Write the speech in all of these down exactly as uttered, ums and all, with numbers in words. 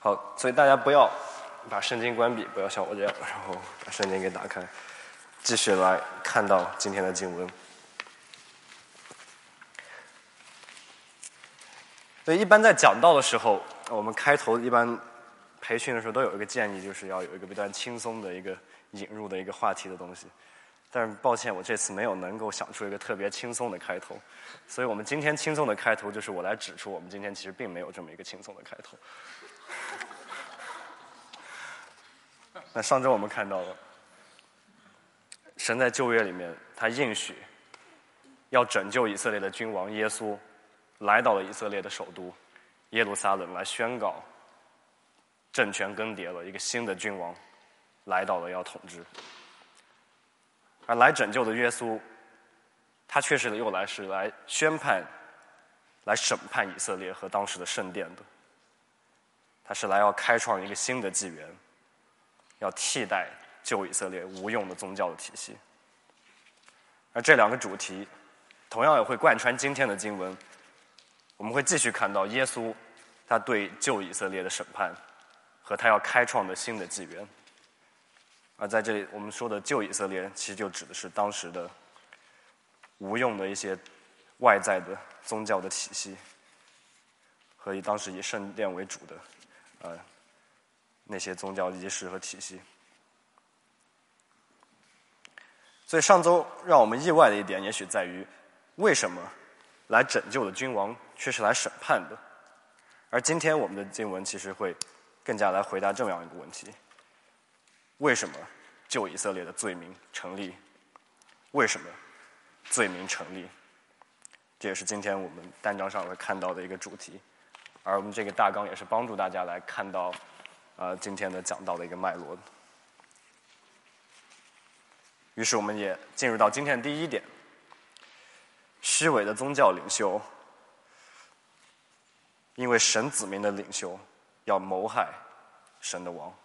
好，所以大家不要把圣经关闭，不要像我这样，然后把圣经给打开，继续来看到今天的经文。所以一般在讲道的时候，我们开头一般培训的时候都有一个建议，就是要有一个比较轻松的一个引入的一个话题的东西。但是抱歉，我这次没有能够想出一个特别轻松的开头，所以我们今天轻松的开头就是我来指出，我们今天其实并没有这么一个轻松的开头。那上周我们看到了，神在旧约里面，他应许要拯救以色列的君王耶稣，来到了以色列的首都耶路撒冷，来宣告政权更迭了，一个新的君王来到了，要统治。而来拯救的耶稣，他确实的又来是来宣判、来审判以色列和当时的圣殿的。他是来要开创一个新的纪元，要替代旧以色列无用的宗教的体系。而这两个主题同样也会贯穿今天的经文，我们会继续看到耶稣他对旧以色列的审判和他要开创的新的纪元。而在这里我们说的旧以色列其实就指的是当时的无用的一些外在的宗教的体系和以当时以圣殿为主的呃那些宗教仪式和体系。所以上周让我们意外的一点也许在于，为什么来拯救的君王却是来审判的？而今天我们的经文其实会更加来回答这样一个问题：为什么旧以色列的罪名成立？为什么罪名成立？这也是今天我们单章上会看到的一个主题。而我们这个大纲也是帮助大家来看到呃今天的讲道的一个脉络的。于是我们也进入到今天的第一点：虚伪的宗教领袖，因为神子民的领袖要谋害神的王。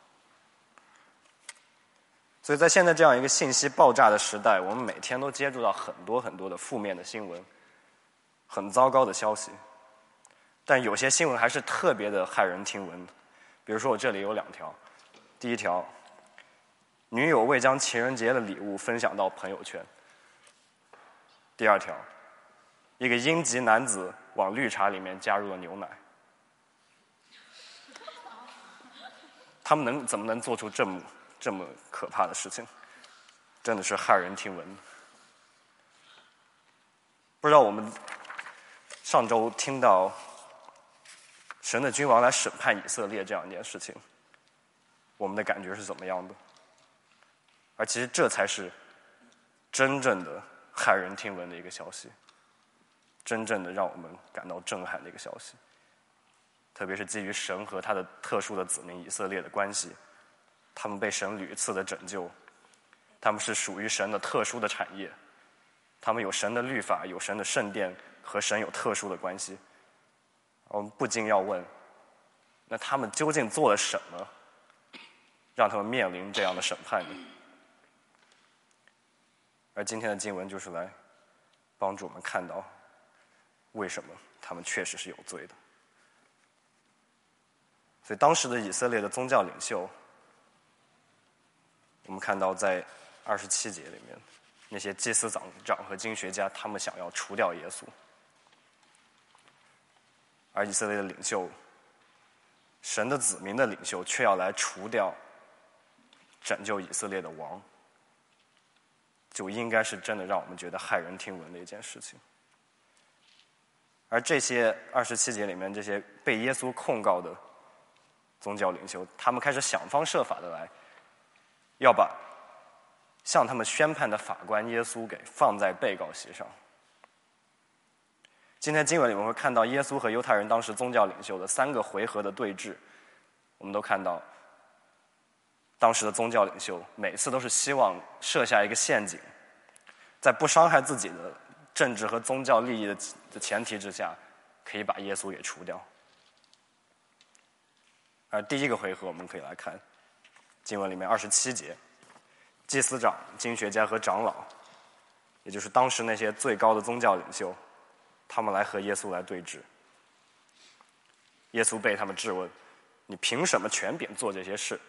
所以在现在这样一个信息爆炸的时代，我们每天都接触到很多很多的负面的新闻，很糟糕的消息。但有些新闻还是特别的骇人听闻的。比如说我这里有两条，第一条，女友未将情人节的礼物分享到朋友圈。第二条，一个英籍男子往绿茶里面加入了牛奶。他们能怎么能做出这么这么可怕的事情？真的是骇人听闻。不知道我们上周听到神的君王来审判以色列这样一件事情，我们的感觉是怎么样的？而其实这才是真正的骇人听闻的一个消息，真正的让我们感到震撼的一个消息。特别是基于神和他的特殊的子民以色列的关系，他们被神屡次的拯救，他们是属于神的特殊的产业，他们有神的律法，有神的圣殿，和神有特殊的关系。我们不禁要问，那他们究竟做了什么，让他们面临这样的审判呢？而今天的经文就是来帮助我们看到，为什么他们确实是有罪的。所以当时的以色列的宗教领袖，我们看到在二十七节里面，那些祭司长长和经学家，他们想要除掉耶稣，而以色列的领袖，神的子民的领袖，却要来除掉拯救以色列的王，就应该是真的让我们觉得骇人听闻的一件事情。而这些二十七节里面这些被耶稣控告的宗教领袖，他们开始想方设法的来要把向他们宣判的法官耶稣给放在被告席上。今天经文里面会看到耶稣和犹太人当时宗教领袖的三个回合的对峙，我们都看到当时的宗教领袖每次都是希望设下一个陷阱，在不伤害自己的政治和宗教利益的前提之下，可以把耶稣给除掉。而第一个回合我们可以来看经文里面二十七节，祭司长、经学家和长老，也就是当时那些最高的宗教领袖，他们来和耶稣来对峙。耶稣被他们质问， 你凭什么权柄做这些事？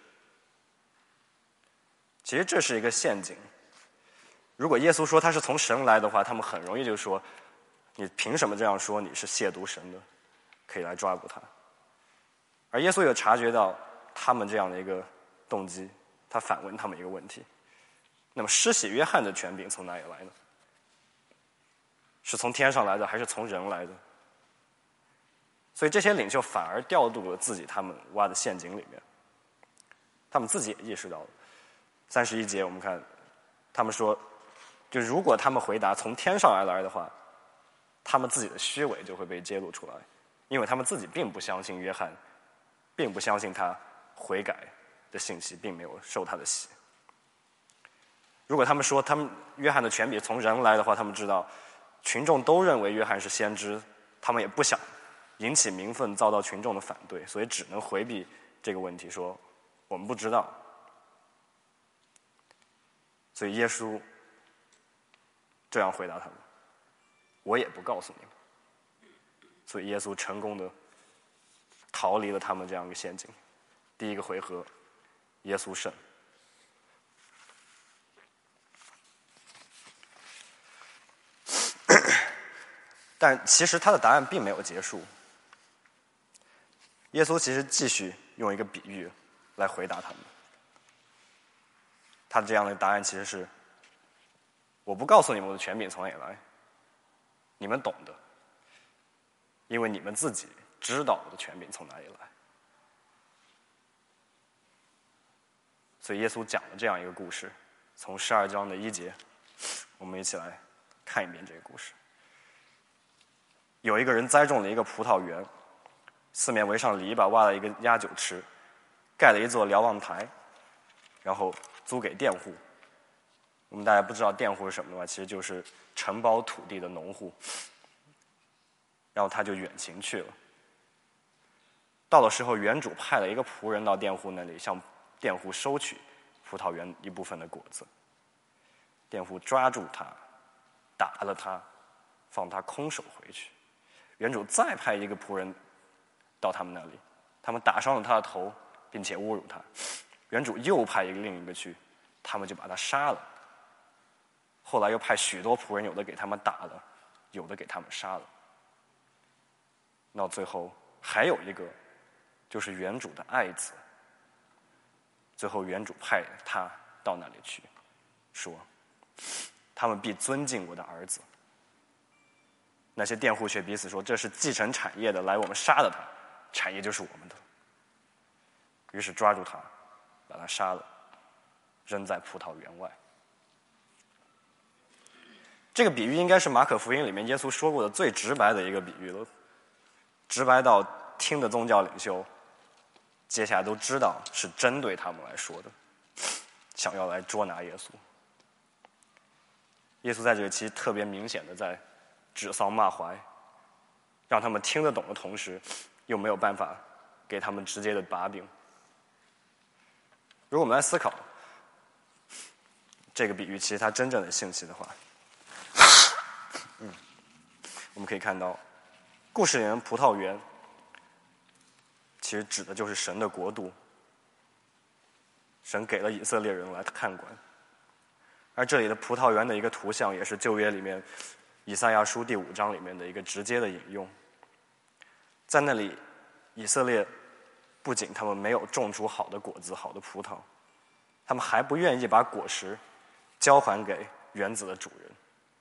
其实这是一个陷阱。如果耶稣说他是从神来的话，他们很容易就说，你凭什么这样说？你是亵渎神的，可以来抓捕他。而耶稣有察觉到他们这样的一个动机，他反问他们一个问题：那么施洗约翰的权柄从哪里来呢？是从天上来的，还是从人来的？所以这些领袖反而掉入了自己他们挖的陷阱里面，他们自己也意识到了。三十一节我们看，他们说，就如果他们回答从天上而来的话，他们自己的虚伪就会被揭露出来，因为他们自己并不相信约翰，并不相信他悔改的信息，并没有受他的洗。如果他们说他们约翰的权柄从人来的话，他们知道群众都认为约翰是先知，他们也不想引起民愤，遭到群众的反对，所以只能回避这个问题，说我们不知道。所以耶稣这样回答他们：我也不告诉你们。所以耶稣成功的逃离了他们这样一个陷阱。第一个回合，耶稣胜。但其实他的答案并没有结束。耶稣其实继续用一个比喻来回答他们。他这样的答案其实是：我不告诉你们我的权柄从哪里来，你们懂的，因为你们自己知道我的权柄从哪里来。所以耶稣讲了这样一个故事，从十二章的一节，我们一起来看一遍这个故事。有一个人栽种了一个葡萄园，四面围上篱笆，挖了一个压酒池，盖了一座瞭望台，然后租给佃户。我们大家不知道佃户是什么的话，其实就是承包土地的农户。然后他就远行去了。到了时候，园主派了一个仆人到佃户那里，向佃户收取葡萄园一部分的果子。佃户抓住他，打了他，放他空手回去。园主再派一个仆人到他们那里，他们打伤了他的头，并且侮辱他。园主又派一个另一个去，他们就把他杀了。后来又派许多仆人，有的给他们打了，有的给他们杀了。到最后还有一个，就是园主的爱子。最后园主派他到那里去，说：他们必尊敬我的儿子。那些佃户却彼此说：这是继承产业的，来，我们杀了他，产业就是我们的。于是抓住他，把他杀了，扔在葡萄园外。这个比喻应该是马可福音里面耶稣说过的最直白的一个比喻了，直白到听的宗教领袖接下来都知道是针对他们来说的，想要来捉拿耶稣。耶稣在这里其实特别明显的在指桑骂槐，让他们听得懂的同时，又没有办法给他们直接的把柄。如果我们来思考这个比喻其实它真正的信息的话，嗯，我们可以看到故事里面葡萄园其实指的就是神的国度，神给了以色列人来看管。而这里的葡萄园的一个图像也是旧约里面以赛亚书第五章里面的一个直接的引用。在那里以色列不仅他们没有种出好的果子好的葡萄，他们还不愿意把果实交还给园子的主人。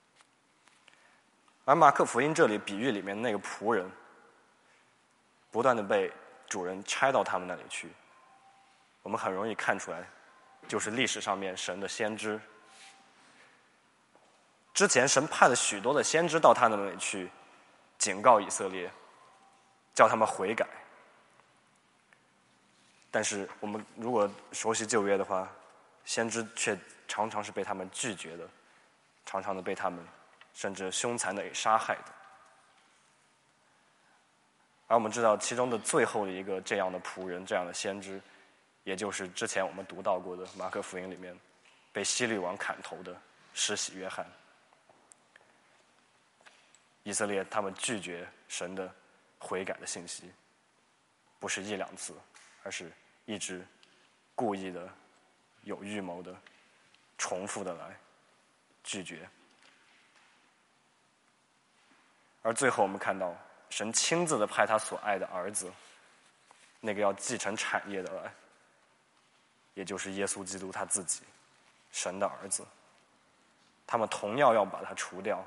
而马可福音这里比喻里面那个仆人不断的被主人差到他们那里去，我们很容易看出来就是历史上面神的先知。之前神派了许多的先知到他那里去警告以色列，叫他们悔改。但是我们如果熟悉旧约的话，先知却常常是被他们拒绝的，常常的被他们甚至凶残的给杀害的。而我们知道其中的最后的一个这样的仆人，这样的先知，也就是之前我们读到过的马可福音里面被希律王砍头的施洗约翰。以色列他们拒绝神的悔改的信息，不是一两次， 而是一直故意的、有预谋的、重复的来拒绝。而最后我们看到，神亲自的派他所爱的儿子，那个要继承产业的来，也就是耶稣基督他自己，神的儿子。他们同样要把他除掉，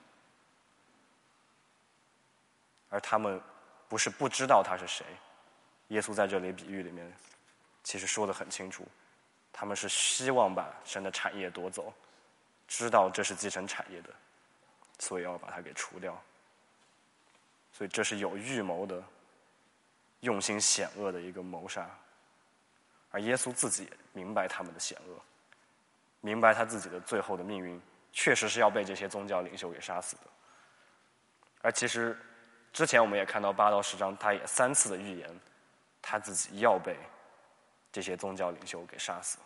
而他们不是不知道他是谁。耶稣在这里比喻里面其实说得很清楚，他们是希望把神的产业夺走，知道这是继承产业的，所以要把它给除掉。所以这是有预谋的、用心险恶的一个谋杀。而耶稣自己也明白他们的险恶，明白他自己的最后的命运确实是要被这些宗教领袖给杀死的。而其实之前我们也看到八到十章，他也三次的预言他自己要被这些宗教领袖给杀死。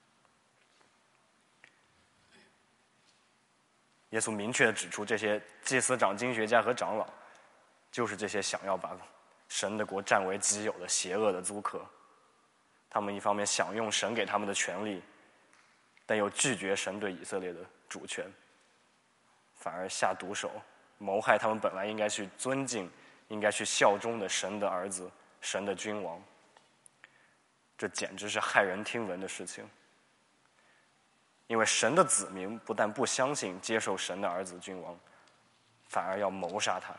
耶稣明确地指出，这些祭司长、经学家和长老就是这些想要把神的国占为己有的邪恶的租客。他们一方面享用神给他们的权利，但又拒绝神对以色列的主权，反而下毒手谋害他们本来应该去尊敬、应该去效忠的神的儿子、神的君王。这简直是骇人听闻的事情。因为神的子民不但不相信接受神的儿子君王，反而要谋杀他。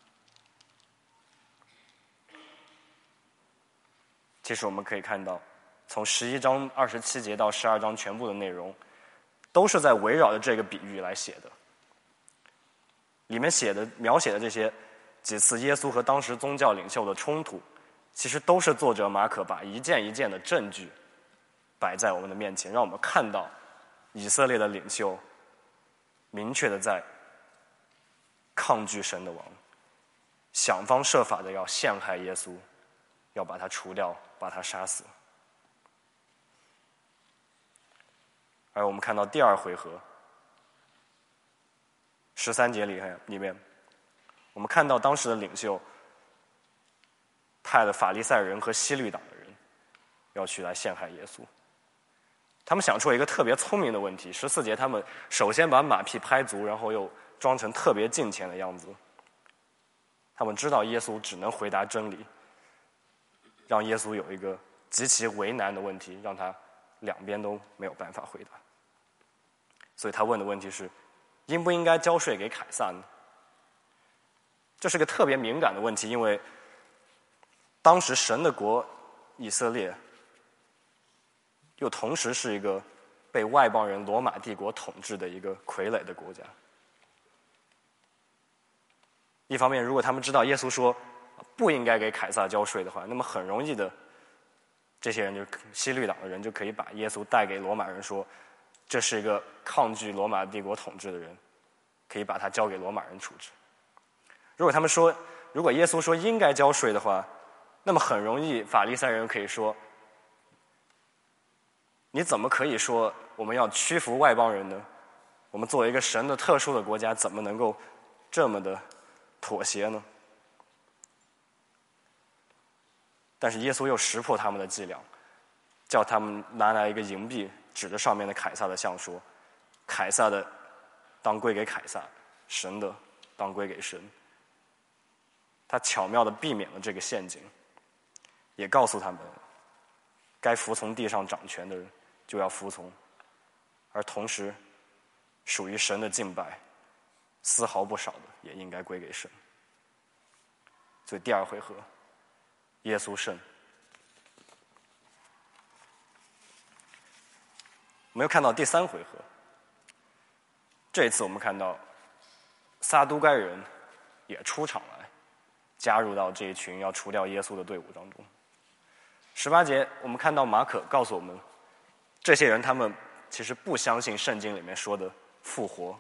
其实我们可以看到，从十一章二十七节到十二章全部的内容都是在围绕着这个比喻来写的。里面写的描写的这些几次耶稣和当时宗教领袖的冲突，其实都是作者马可把一件一件的证据摆在我们的面前，让我们看到以色列的领袖明确的在抗拒神的王，想方设法的要陷害耶稣，要把他除掉，把他杀死。而我们看到第二回合十三节里里面，我们看到当时的领袖派了法利赛人和希律党的人要去来陷害耶稣。他们想出了一个特别聪明的问题。十四节，他们首先把马屁拍足，然后又装成特别敬虔的样子。他们知道耶稣只能回答真理，让耶稣有一个极其为难的问题，让他两边都没有办法回答。所以他问的问题是，应不应该交税给凯撒呢？这是个特别敏感的问题，因为当时神的国以色列又同时是一个被外邦人罗马帝国统治的一个傀儡的国家。一方面，如果他们知道耶稣说不应该给凯撒交税的话，那么很容易的，这些人就希律党的人就可以把耶稣带给罗马人，说这是一个抗拒罗马帝国统治的人，可以把他交给罗马人处置。如果他们说，如果耶稣说应该交税的话，那么很容易法利赛人可以说，你怎么可以说我们要屈服外邦人呢？我们作为一个神的特殊的国家，怎么能够这么的妥协呢？但是耶稣又识破他们的伎俩，叫他们拿来一个银币，指着上面的凯撒的像说，凯撒的当归给凯撒，神的当归给神。他巧妙地避免了这个陷阱，也告诉他们，该服从地上掌权的人就要服从，而同时属于神的敬拜丝毫不少的也应该归给神。所以第二回合耶稣胜。我们又看到第三回合，这一次我们看到撒都该人也出场来，加入到这一群要除掉耶稣的队伍当中。十八节我们看到马可告诉我们，这些人他们其实不相信圣经里面说的复活，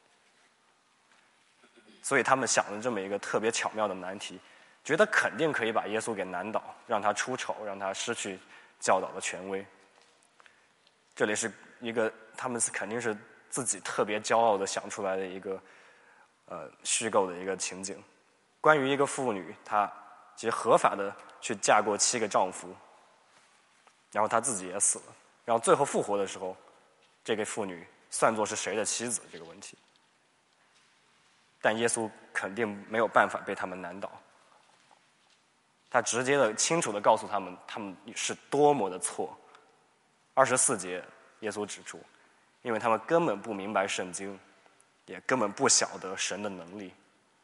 所以他们想了这么一个特别巧妙的难题，觉得肯定可以把耶稣给难倒，让他出丑，让他失去教导的权威。这里是一个他们肯定是自己特别骄傲的想出来的一个呃虚构的一个情景，关于一个妇女，她其实合法的去嫁过七个丈夫， 然后他自己也死了，然后最后复活的时候，这个妇女算作是谁的妻子这个问题，但耶稣肯定没有办法被他们难倒，他直接的清楚的告诉他们他们是多么的错。二十四节耶稣指出，因为他们根本不明白圣经，也根本不晓得神的能力。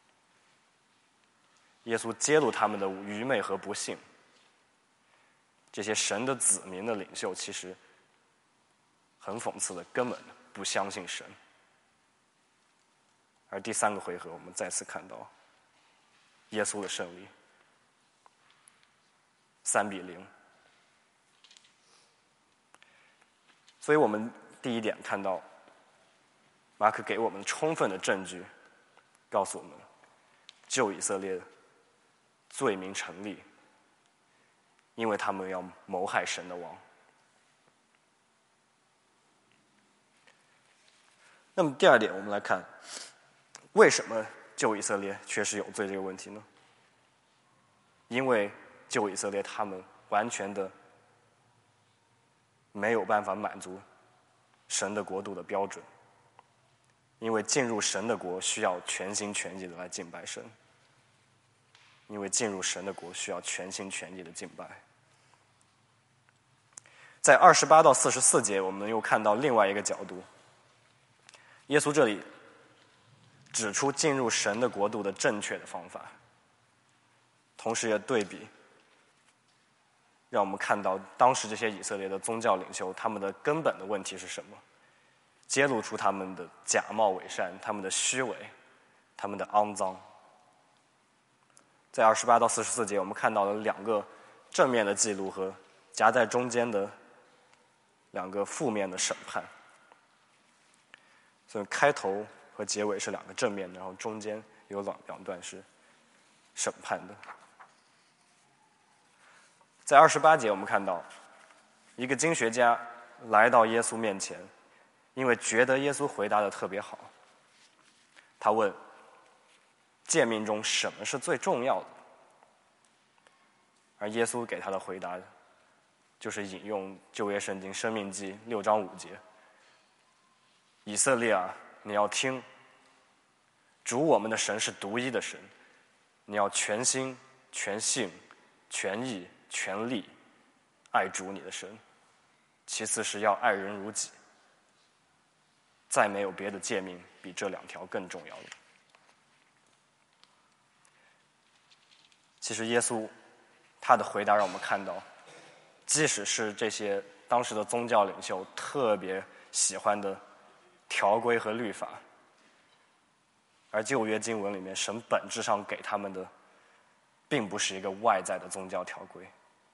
耶稣揭露他们的愚昧和不幸，这些神的子民的领袖其实很讽刺的根本不相信神。而第三个回合我们再次看到耶稣的胜利，三比零。所以我们第一点看到马可给我们充分的证据，告诉我们救以色列罪名成立，因为他们要谋害神的王。那么第二点，我们来看为什么救以色列确实有罪这个问题呢？因为救以色列他们完全的没有办法满足神的国度的标准，因为进入神的国需要全心全意的来敬拜神，因为进入神的国需要全心全意的敬拜。在二十八到四十四节，我们又看到另外一个角度，耶稣这里指出进入神的国度的正确的方法，同时也对比让我们看到当时这些以色列的宗教领袖他们的根本的问题是什么，揭露出他们的假冒伪善，他们的虚伪，他们的肮脏。在二十八到四十四节，我们看到了两个正面的记录和夹在中间的两个负面的审判。所以开头和结尾是两个正面的，然后中间有两两段是审判的。在二十八节，我们看到一个经学家来到耶稣面前，因为觉得耶稣回答的特别好，他问诫命中什么是最重要的？而耶稣给他的回答就是引用旧约圣经申命记六章五节，以色列啊，你要听，主我们的神是独一的神，你要全心全性全意全力爱主你的神，其次是要爱人如己，再没有别的诫命比这两条更重要了。其实耶稣他的回答让我们看到，即使是这些当时的宗教领袖特别喜欢的条规和律法，而旧约经文里面神本质上给他们的并不是一个外在的宗教条规，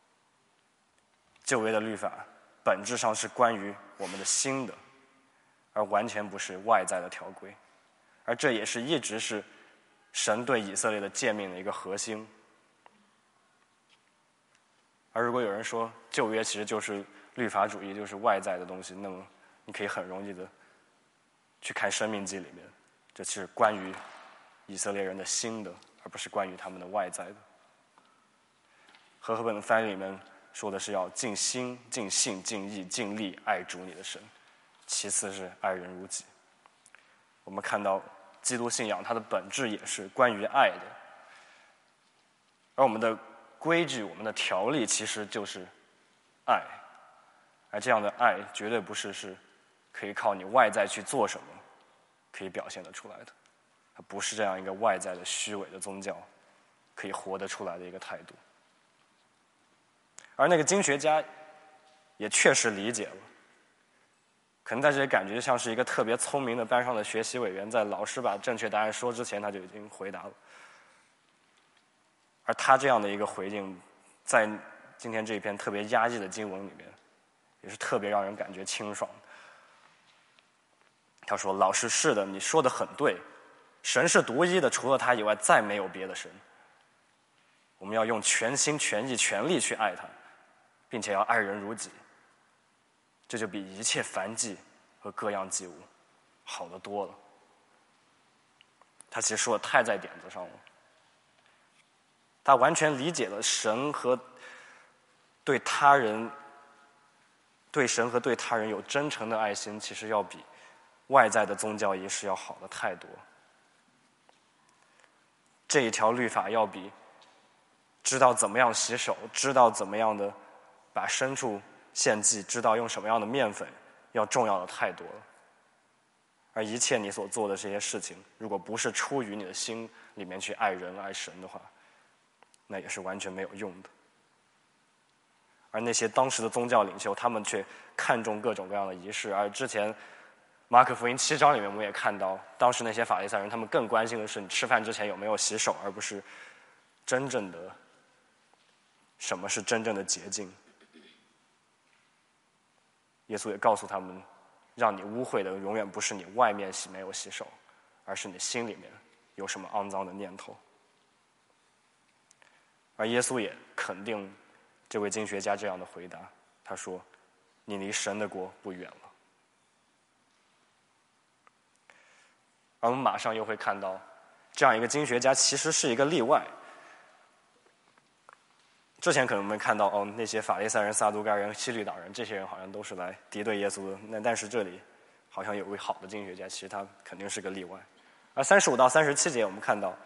旧约的律法本质上是关于我们的心的，而完全不是外在的条规，而这也是一直是神对以色列的诫命的一个核心。而如果有人说旧约其实就是律法主义，就是外在的东西，那么你可以很容易的去看申命记里面，这是关于以色列人的心的，而不是关于他们的外在的。和合本的翻译里面说的是要尽心尽性尽意尽力爱主你的神，其次是爱人如己。我们看到基督信仰它的本质也是关于爱的，而我们的规矩我们的条例其实就是爱，而这样的爱绝对不是是可以靠你外在去做什么可以表现得出来的，它不是这样一个外在的虚伪的宗教可以活得出来的一个态度。而那个经学家也确实理解了，可能在这里感觉像是一个特别聪明的班上的学习委员，在老师把正确答案说之前他就已经回答了。而他这样的一个回应，在今天这一篇特别压抑的经文里面也是特别让人感觉清爽的。他说，老师，是的，你说的很对，神是独一的，除了他以外再没有别的神，我们要用全心全意全力去爱他，并且要爱人如己，这就比一切燔祭和各样祭物好得多了。他其实说的太在点子上了，他完全理解了神和对他人对神和对他人有真诚的爱心，其实要比外在的宗教仪式要好的太多。这一条律法要比知道怎么样洗手，知道怎么样的把牲畜献祭，知道用什么样的面粉要重要的太多了。而一切你所做的这些事情，如果不是出于你的心里面去爱人爱神的话，那也是完全没有用的。而那些当时的宗教领袖，他们却看重各种各样的仪式。而之前马可福音七章里面我们也看到，当时那些法利赛人他们更关心的是你吃饭之前有没有洗手，而不是真正的什么是真正的洁净。耶稣也告诉他们，让你污秽的永远不是你外面洗没有洗手，而是你心里面有什么肮脏的念头。而耶稣也肯定这位经学家这样的回答，他说：你离神的国不远了。而我们马上又会看到，这样一个经学家其实是一个例外。之前可能我们看到哦，那些法利赛人、撒都该人、希律党人，这些人好像都是来敌对耶稣的。那但是这里好像有位好的经学家，其实他肯定是个例外。而三十五到三十七节，我们看到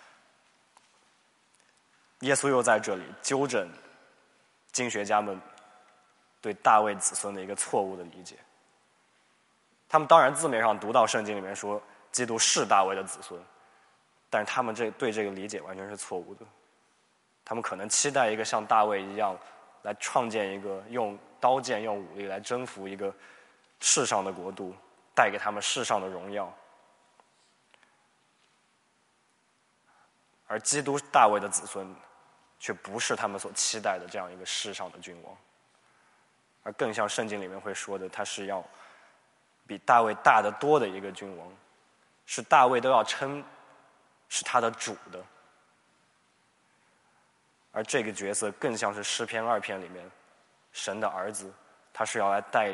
耶稣又在这里纠正经学家们对大卫子孙的一个错误的理解。他们当然字面上读到圣经里面说基督是大卫的子孙，但是他们这对这个理解完全是错误的。他们可能期待一个像大卫一样来创建一个用刀剑用武力来征服一个世上的国度，带给他们世上的荣耀。而基督大卫的子孙却不是他们所期待的这样一个世上的君王，而更像圣经里面会说的，他是要比大卫大得多的一个君王，是大卫都要称是他的主的。而这个角色更像是诗篇二篇里面神的儿子，他是要来带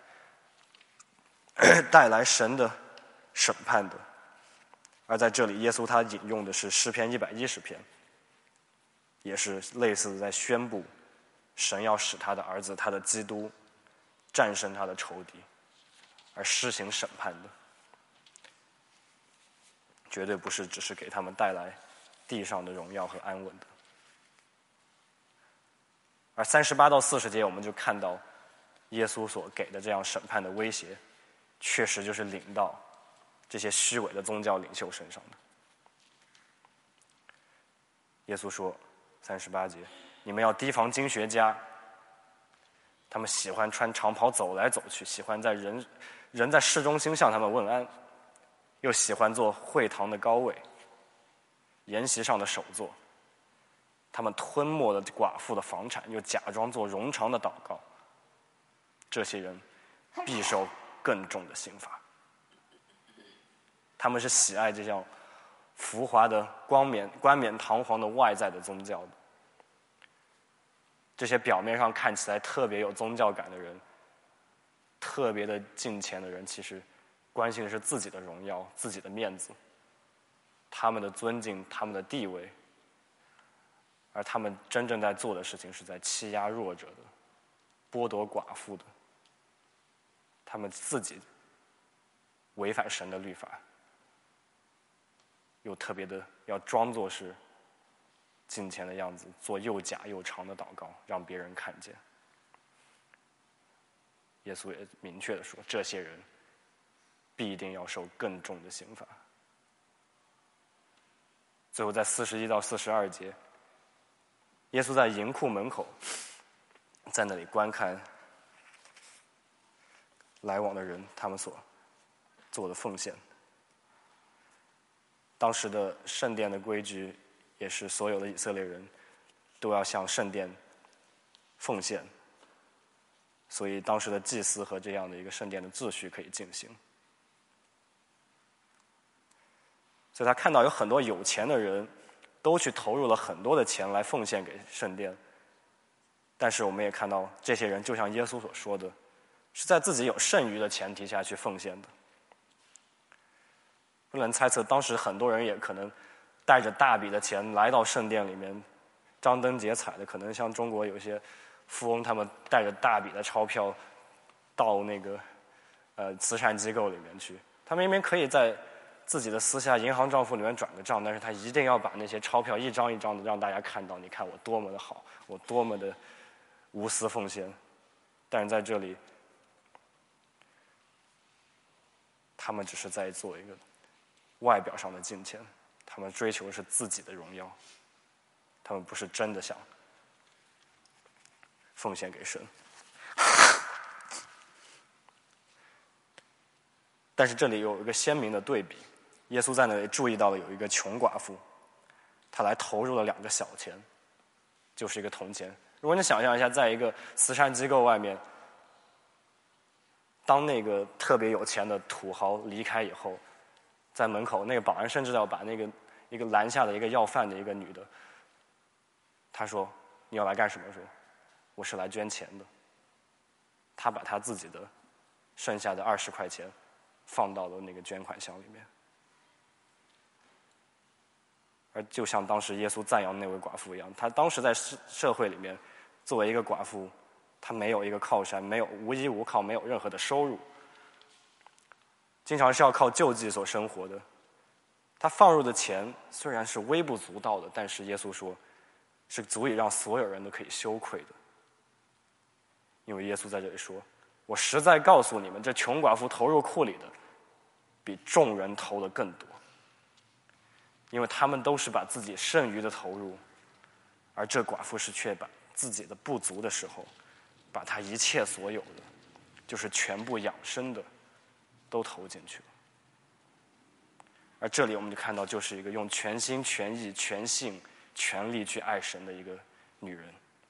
带来神的审判的。而在这里耶稣他引用的是诗篇一百一十篇，也是类似的在宣布神要使他的儿子他的基督战胜他的仇敌，而施行审判的，绝对不是只是给他们带来地上的荣耀和安稳的。而三十八到四十节我们就看到耶稣所给的这样审判的威胁，确实就是临到这些虚伪的宗教领袖身上的。耶稣说三十八节，你们要提防经学家，他们喜欢穿长袍走来走去，喜欢在人人在市中心向他们问安，又喜欢坐会堂的高位，筵席上的首座。他们吞没了寡妇的房产，又假装做冗长的祷告。这些人必受更重的刑罚。他们是喜爱这样浮华的光冕冠冕堂皇的外在的宗教的。这些表面上看起来特别有宗教感的人，特别的敬虔的人，其实关心的是自己的荣耀、自己的面子，他们的尊敬、他们的地位。而他们真正在做的事情是在欺压弱者的，剥夺寡妇的。他们自己违反神的律法，又特别的要装作是敬虔的样子，做又假又长的祷告，让别人看见。耶稣也明确的说，这些人必定要受更重的刑罚。最后在四十一到四十二节，耶稣在银库门口，在那里观看来往的人，他们所做的奉献。当时的圣殿的规矩，也是所有的以色列人都要向圣殿奉献，所以当时的祭司和这样的一个圣殿的秩序可以进行。所以他看到有很多有钱的人都去投入了很多的钱来奉献给圣殿，但是我们也看到这些人就像耶稣所说的，是在自己有剩余的前提下去奉献的。不能猜测当时很多人也可能带着大笔的钱来到圣殿里面张灯结彩的，可能像中国有些富翁他们带着大笔的钞票到那个呃慈善机构里面去。他明明可以在自己的私下银行账户里面转个账，但是他一定要把那些钞票一张一张的让大家看到，你看我多么的好，我多么的无私奉献。但是在这里，他们只是在做一个外表上的金钱，他们追求的是自己的荣耀，他们不是真的想奉献给神。但是这里有一个鲜明的对比，耶稣在那里注意到了有一个穷寡妇，她来投入了两个小钱，就是一个铜钱。如果你想象一下，在一个慈善机构外面，当那个特别有钱的土豪离开以后，在门口那个保安甚至要把那个一个拦下的一个要饭的一个女的，她说：“你要来干什么？”说：“我是来捐钱的。”她把她自己的剩下的二十块钱放到了那个捐款箱里面。而就像当时耶稣赞扬那位寡妇一样，她当时在社会里面作为一个寡妇，她没有一个靠山，没有无依无靠，没有任何的收入，经常是要靠救济所生活的。她放入的钱虽然是微不足道的，但是耶稣说是足以让所有人都可以羞愧的。因为耶稣在这里说：“我实在告诉你们，这穷寡妇投入库里的比众人投的更多。”因为他们都是把自己剩余的投入，而这寡妇是却把自己的不足的时候，把她一切所有的，就是全部养生的，都投进去了。而这里我们就看到，就是一个用全心全意全性全力去爱神的一个女人。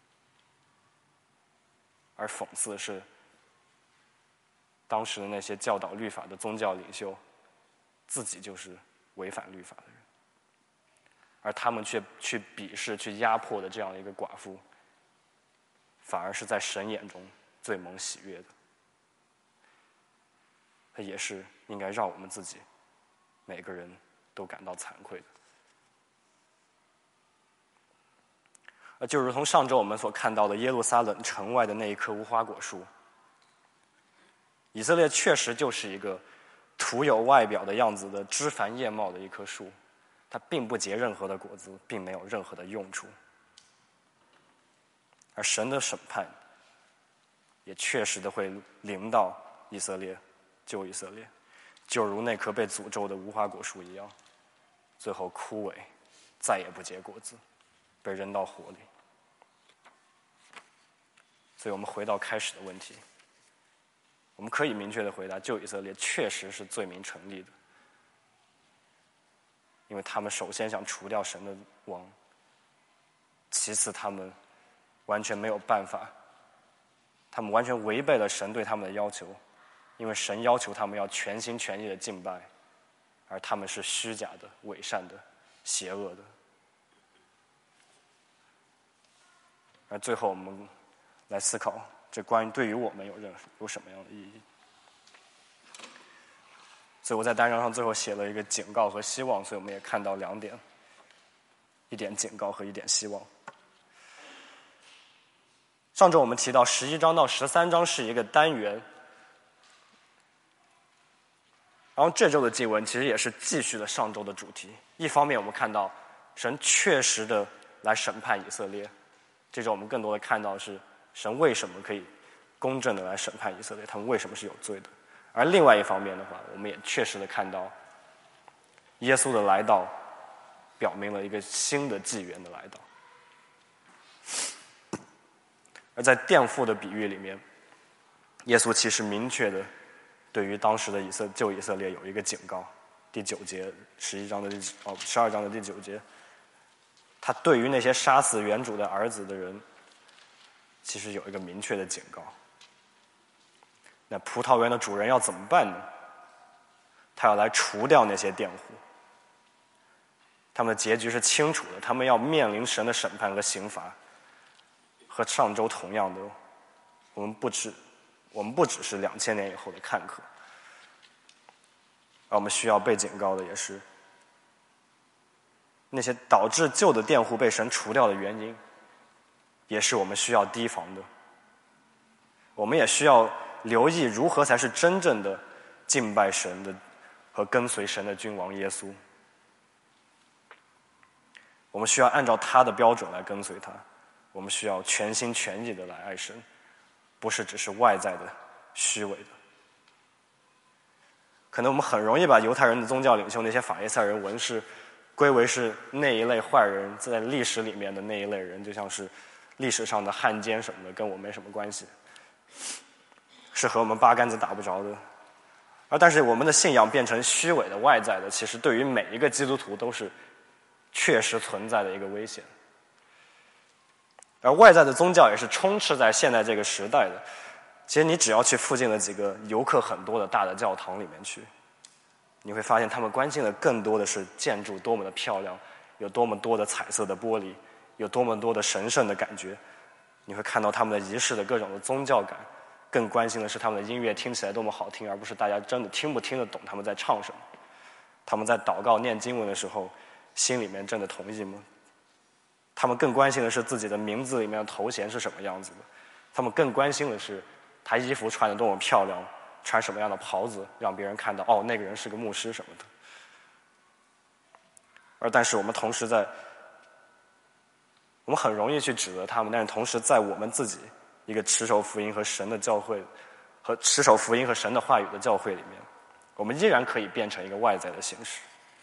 而讽刺的是，当时的那些教导律法的宗教领袖，自己就是违反律法的人，而他们却去鄙视、去压迫的这样一个寡妇，反而是在神眼中最蒙喜悦的。它也是应该让我们自己每个人都感到惭愧的。而就如同上周我们所看到的耶路撒冷城外的那一棵无花果树，以色列确实就是一个徒有外表的样子的枝繁叶茂的一棵树，它并不结任何的果子，并没有任何的用处。而神的审判也确实的会临到以色列，救以色列，就如那棵被诅咒的无花果树一样，最后枯萎，再也不结果子，被扔到火里。所以我们回到开始的问题，我们可以明确的回答，救以色列确实是罪名成立的，因为他们首先想除掉神的王，其次他们完全没有办法，他们完全违背了神对他们的要求，因为神要求他们要全心全意的敬拜，而他们是虚假的、伪善的、邪恶的。而最后我们来思考，这关于对于我们有任有什么样的意义？所以我在单张上最后写了一个警告和希望，所以我们也看到两点，一点警告和一点希望。上周我们提到十一章到十三章是一个单元，然后这周的经文其实也是继续了上周的主题。一方面我们看到神确实的来审判以色列，这周我们更多的看到是神为什么可以公正的来审判以色列，他们为什么是有罪的。而另外一方面的话，我们也确实的看到耶稣的来到表明了一个新的纪元的来到。而在佃户的比喻里面，耶稣其实明确的对于当时的以色旧以色列有一个警告。第九节，十一章的第哦十二章的第九节，他对于那些杀死原主的儿子的人，其实有一个明确的警告。那葡萄园的主人要怎么办呢？他要来除掉那些佃户。他们的结局是清楚的，他们要面临神的审判和刑罚。和上周同样的，我们不只我们不只是两千年以后的看客，而我们需要被警告的也是那些导致旧的佃户被神除掉的原因，也是我们需要提防的。我们也需要留意如何才是真正的敬拜神的和跟随神的君王耶稣。我们需要按照他的标准来跟随他，我们需要全心全意的来爱神，不是只是外在的虚伪的。可能我们很容易把犹太人的宗教领袖那些法利赛人文士归为是那一类坏人，在历史里面的那一类人，就像是历史上的汉奸什么的，跟我没什么关系，是和我们八竿子打不着的。而但是我们的信仰变成虚伪的外在的，其实对于每一个基督徒都是确实存在的一个危险。而外在的宗教也是充斥在现在这个时代的。其实你只要去附近的几个游客很多的大的教堂里面去，你会发现他们关心的更多的是建筑多么的漂亮，有多么多的彩色的玻璃，有多么多的神圣的感觉。你会看到他们的仪式的各种的宗教感，更关心的是他们的音乐听起来多么好听，而不是大家真的听不听得懂他们在唱什么。他们在祷告念经文的时候，心里面真的同意吗？他们更关心的是自己的名字里面的头衔是什么样子的，他们更关心的是他衣服穿得多么漂亮，穿什么样的袍子，让别人看到哦，那个人是个牧师什么的。而但是我们同时在，我们很容易去指责他们，但是同时在我们自己一个持守福音和神的教会，和持守福音和神的话语的教会里面，我们依然可以变成一个外在的形式。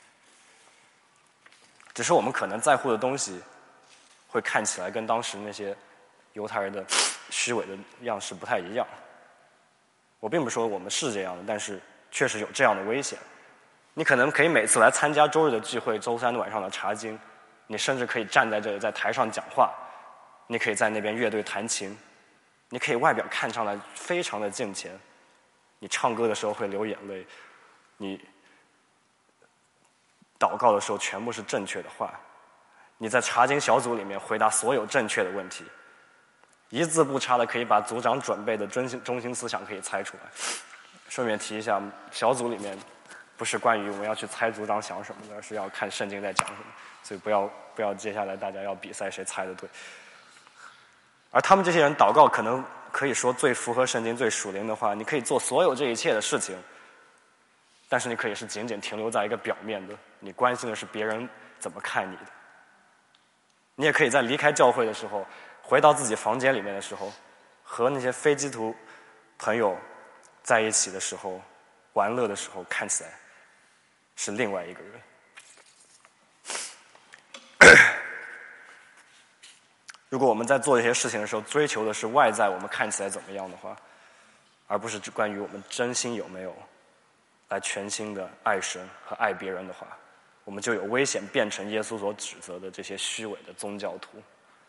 只是我们可能在乎的东西会看起来跟当时那些犹太人的虚伪的样式不太一样。我并不说我们是这样的，但是确实有这样的危险。你可能可以每次来参加周日的聚会，周三晚上的查经，你甚至可以站在这里在台上讲话，你可以在那边乐队弹琴，你可以外表看上来非常的敬虔，你唱歌的时候会流眼泪，你祷告的时候全部是正确的话，你在查经小组里面回答所有正确的问题，一字不差的可以把组长准备的中心中心思想可以猜出来。顺便提一下，小组里面不是关于我们要去猜组长想什么的，而是要看圣经在讲什么，所以不要不要接下来大家要比赛谁猜的对。而他们这些人祷告可能可以说最符合圣经最属灵的话，你可以做所有这一切的事情，但是你可以是仅仅停留在一个表面的，你关心的是别人怎么看你的。你也可以在离开教会的时候，回到自己房间里面的时候，和那些非基督徒朋友在一起的时候，玩乐的时候，看起来是另外一个人。如果我们在做这些事情的时候追求的是外在我们看起来怎么样的话，而不是关于我们真心有没有来全心的爱神和爱别人的话，我们就有危险变成耶稣所指责的这些虚伪的宗教徒。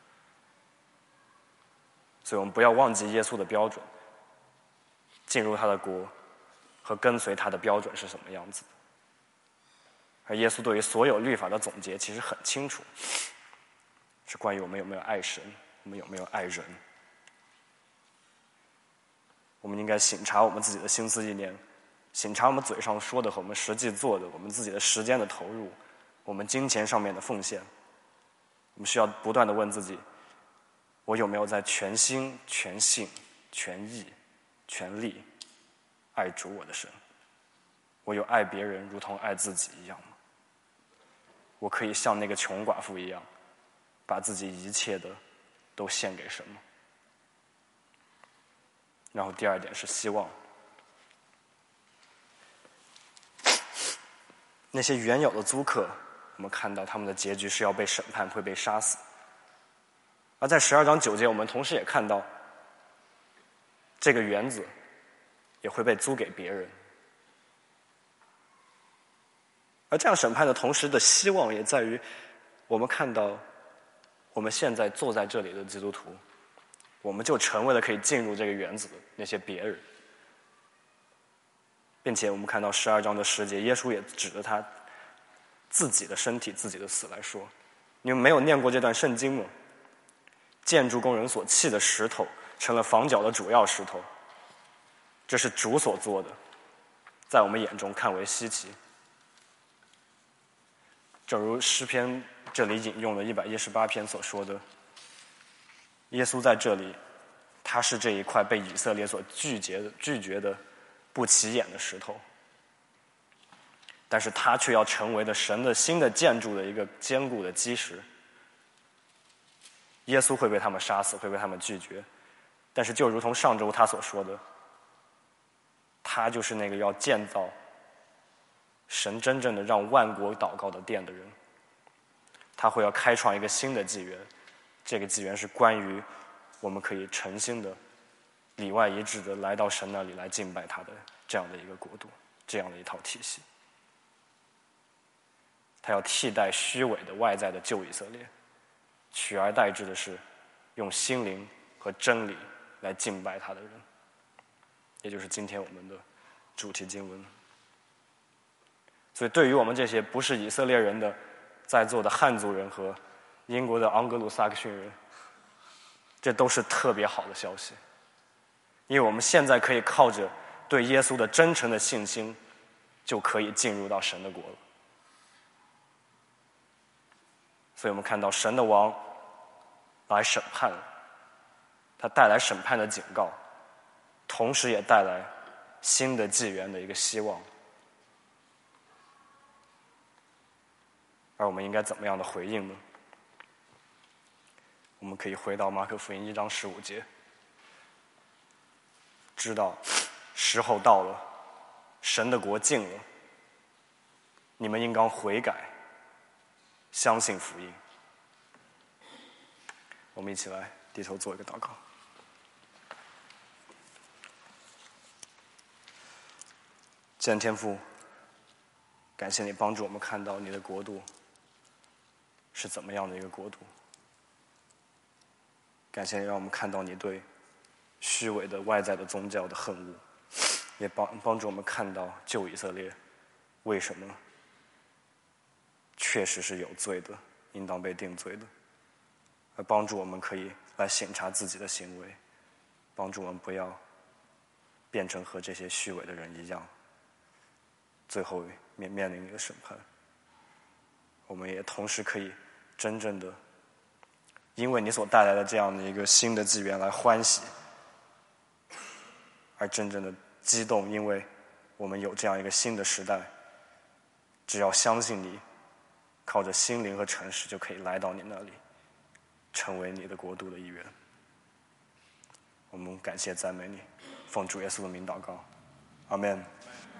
所以我们不要忘记耶稣的标准，进入他的国和跟随他的标准是什么样子的。而耶稣对于所有律法的总结其实很清楚，是关于我们有没有爱神，我们有没有爱人。我们应该省察我们自己的心思意念，省察我们嘴上说的和我们实际做的，我们自己的时间的投入，我们金钱上面的奉献。我们需要不断地问自己，我有没有在全心全性全意全力爱主我的神？我有爱别人如同爱自己一样吗？我可以像那个穷寡妇一样，把自己一切的都献给神吗？然后第二点是希望，那些原有的租客，我们看到他们的结局是要被审判，会被杀死。而在十二章九节，我们同时也看到，这个园子也会被租给别人。而这样审判的同时的希望也在于，我们看到我们现在坐在这里的基督徒，我们就成为了可以进入这个园子的那些别人。并且我们看到十二章的十节，耶稣也指着他自己的身体、自己的死来说：“你们没有念过这段圣经吗？建筑工人所弃的石头，成了房角的主要石头。这是主所做的，在我们眼中看为稀奇。”正如诗篇这里引用了一百一十八篇所说的，耶稣在这里他是这一块被以色列所拒绝的、拒绝的不起眼的石头，但是他却要成为了神的新的建筑的一个坚固的基石。耶稣会被他们杀死，会被他们拒绝，但是就如同上周他所说的，他就是那个要建造神真正的让万国祷告的殿的人。他会要开创一个新的纪元，这个纪元是关于我们可以诚心的里外一致的来到神那里来敬拜他的这样的一个国度，这样的一套体系。他要替代虚伪的外在的旧以色列，取而代之的是用心灵和真理来敬拜他的人，也就是今天我们的主题经文。所以对于我们这些不是以色列人的在座的汉族人和英国的盎格鲁撒克逊人，这都是特别好的消息，因为我们现在可以靠着对耶稣的真诚的信心，就可以进入到神的国了。所以我们看到神的王来审判，他带来审判的警告，同时也带来新的纪元的一个希望。而我们应该怎么样的回应呢？我们可以回到马可福音一章十五节，知道时候到了，神的国近了，你们应当悔改，相信福音。我们一起来低头做一个祷告。既然天父，感谢你帮助我们看到你的国度是怎么样的一个国度，感谢你让我们看到你对虚伪的外在的宗教的恨恶，也帮帮助我们看到旧以色列为什么确实是有罪的，应当被定罪的，而帮助我们可以来省察自己的行为，帮助我们不要变成和这些虚伪的人一样，最后面面临一个审判。我们也同时可以真正的因为你所带来的这样的一个新的纪元来欢喜，而真正的激动，因为我们有这样一个新的时代，只要相信你，靠着心灵和诚实就可以来到你那里，成为你的国度的一员。我们感谢赞美你，奉主耶稣的名祷告，阿们。